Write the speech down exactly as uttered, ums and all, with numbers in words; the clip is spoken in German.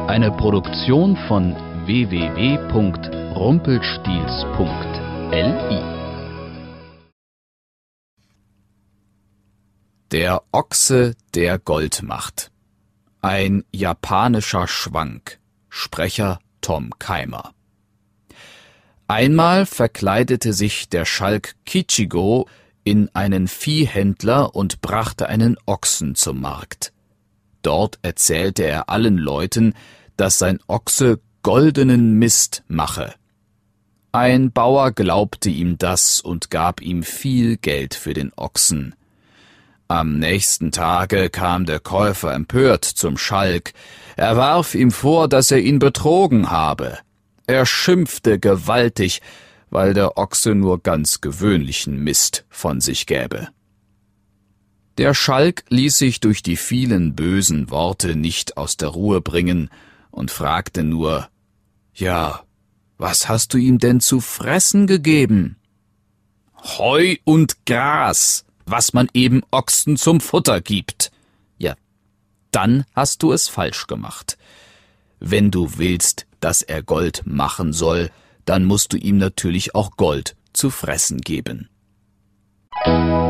Eine Produktion von w w w punkt rumpelstiels punkt l i. Der Ochse, der Gold macht. Ein japanischer Schwank. Sprecher Tom Keimer. Einmal verkleidete sich der Schalk Kichigo in einen Viehhändler und brachte einen Ochsen zum Markt. Dort erzählte er allen Leuten, dass sein Ochse goldenen Mist mache. Ein Bauer glaubte ihm das und gab ihm viel Geld für den Ochsen. Am nächsten Tage kam der Käufer empört zum Schalk. Er warf ihm vor, dass er ihn betrogen habe. Er schimpfte gewaltig, weil der Ochse nur ganz gewöhnlichen Mist von sich gäbe. Der Schalk ließ sich durch die vielen bösen Worte nicht aus der Ruhe bringen und fragte nur: »Ja, was hast du ihm denn zu fressen gegeben?« »Heu und Gras, was man eben Ochsen zum Futter gibt.« »Ja, dann hast du es falsch gemacht. Wenn du willst, dass er Gold machen soll, dann musst du ihm natürlich auch Gold zu fressen geben.«